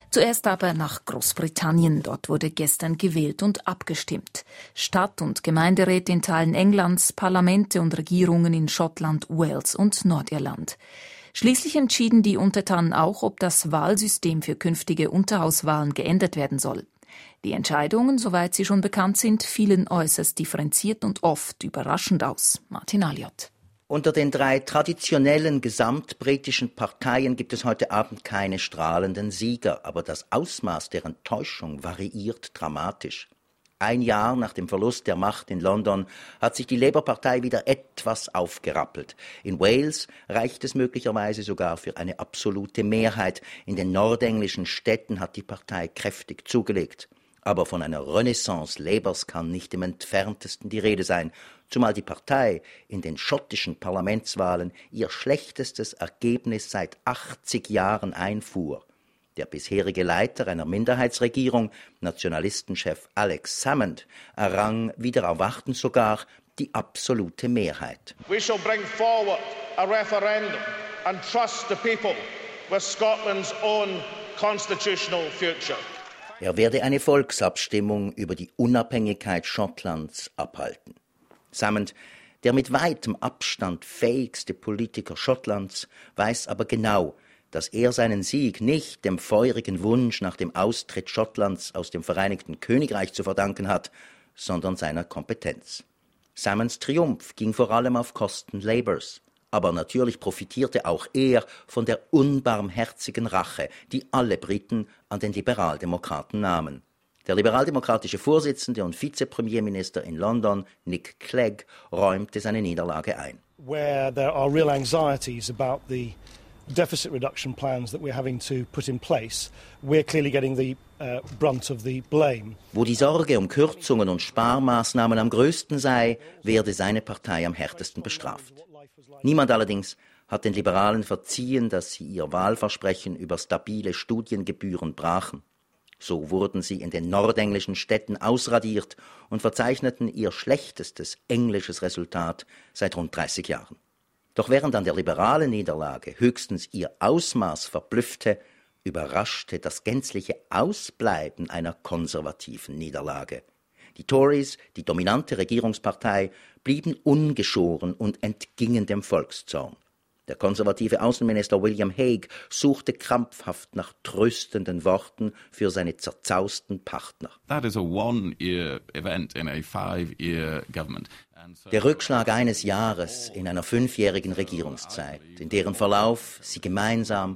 Zuerst aber nach Großbritannien. Dort wurde gestern gewählt und abgestimmt. Stadt- und Gemeinderäte in Teilen Englands, Parlamente und Regierungen in Schottland, Wales und Nordirland. Schließlich entschieden die Untertanen auch, ob das Wahlsystem für künftige Unterhauswahlen geändert werden soll. Die Entscheidungen, soweit sie schon bekannt sind, fielen äußerst differenziert und oft überraschend aus. Martin Alliot. Unter den 3 traditionellen gesamtbritischen Parteien gibt es heute Abend keine strahlenden Sieger, aber das Ausmaß der Enttäuschung variiert dramatisch. Ein Jahr nach dem Verlust der Macht in London hat sich die Labour-Partei wieder etwas aufgerappelt. In Wales reicht es möglicherweise sogar für eine absolute Mehrheit. In den nordenglischen Städten hat die Partei kräftig zugelegt. Aber von einer Renaissance Labours kann nicht im Entferntesten die Rede sein, zumal die Partei in den schottischen Parlamentswahlen ihr schlechtestes Ergebnis seit 80 Jahren einfuhr. Der bisherige Leiter einer Minderheitsregierung, Nationalistenchef Alex Salmond, errang wider Erwarten sogar die absolute Mehrheit. We shall bring forward a referendum and trust the people with Scotland's own constitutional future. Er werde eine Volksabstimmung über die Unabhängigkeit Schottlands abhalten. Salmond, der mit weitem Abstand fähigste Politiker Schottlands, weiß aber genau, dass er seinen Sieg nicht dem feurigen Wunsch nach dem Austritt Schottlands aus dem Vereinigten Königreich zu verdanken hat, sondern seiner Kompetenz. Salmonds Triumph ging vor allem auf Kosten Labours. Aber natürlich profitierte auch er von der unbarmherzigen Rache, die alle Briten an den Liberaldemokraten nahmen. Der liberaldemokratische Vorsitzende und Vizepremierminister in London, Nick Clegg, räumte seine Niederlage ein. Where there are real anxieties about the deficit reduction plans that we're having to put in place, we're clearly getting the brunt of the blame. Wo die Sorge um Kürzungen und Sparmaßnahmen am größten sei, werde seine Partei am härtesten bestraft. Niemand allerdings hat den Liberalen verziehen, dass sie ihr Wahlversprechen über stabile Studiengebühren brachen. So wurden sie in den nordenglischen Städten ausradiert und verzeichneten ihr schlechtestes englisches Resultat seit rund 30 Jahren. Doch während an der liberalen Niederlage höchstens ihr Ausmaß verblüffte, überraschte das gänzliche Ausbleiben einer konservativen Niederlage. Die Tories, die dominante Regierungspartei, blieben ungeschoren und entgingen dem Volkszorn. Der konservative Außenminister William Hague suchte krampfhaft nach tröstenden Worten für seine zerzausten Partner. That is a one-year event in a 5-year government. Der Rückschlag eines Jahres in einer 5-jährigen Regierungszeit, in deren Verlauf sie gemeinsam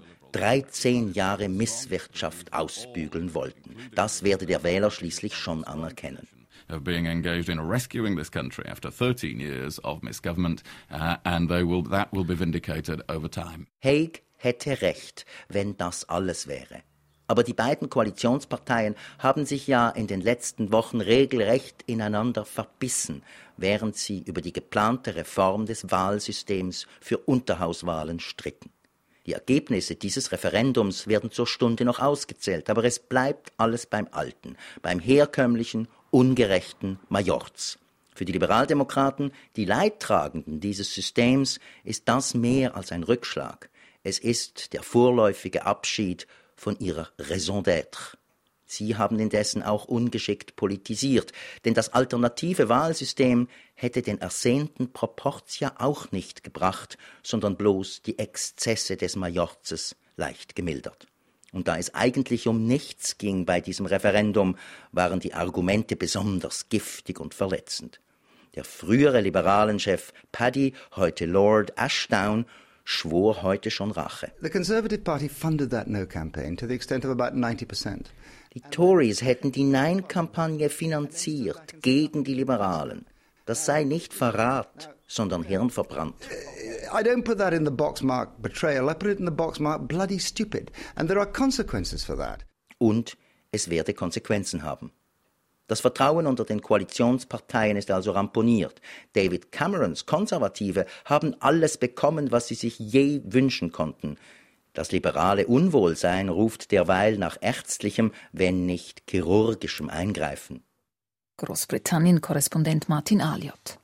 13 Jahre Misswirtschaft ausbügeln wollten. Das werde der Wähler schließlich schon anerkennen. Of being engaged in rescuing this country after 13 years of misgovernment, and that will be vindicated over time. Hague hätte recht, wenn das alles wäre. Aber die beiden Koalitionsparteien haben sich ja in den letzten Wochen regelrecht ineinander verbissen, während sie über die geplante Reform des Wahlsystems für Unterhauswahlen stritten. Die Ergebnisse dieses Referendums werden zur Stunde noch ausgezählt, aber es bleibt alles beim Alten, beim herkömmlichen, ungerechten Majorz. Für die Liberaldemokraten, die Leidtragenden dieses Systems, ist das mehr als ein Rückschlag. Es ist der vorläufige Abschied von ihrer Raison d'être. Sie haben indessen auch ungeschickt politisiert, denn das alternative Wahlsystem hätte den ersehnten Proporz ja auch nicht gebracht, sondern bloß die Exzesse des Majorzes leicht gemildert. Und da es eigentlich um nichts ging bei diesem Referendum, waren die Argumente besonders giftig und verletzend. Der frühere Liberalenchef Paddy, heute Lord Ashdown, schwor heute schon Rache. The Conservative Party funded that No campaign to the extent of about 90%. Die Tories hätten die Nein-Kampagne finanziert gegen die Liberalen. Das sei nicht Verrat, sondern hirnverbrannt. I don't put that in the box marked betrayal, I put it in the box marked bloody stupid. And there are consequences for that. Und es werde Konsequenzen haben. Das Vertrauen unter den Koalitionsparteien ist also ramponiert. David Camerons Konservative haben alles bekommen, was sie sich je wünschen konnten. Das liberale Unwohlsein ruft derweil nach ärztlichem, wenn nicht chirurgischem Eingreifen. Großbritannien-Korrespondent Martin Alliot.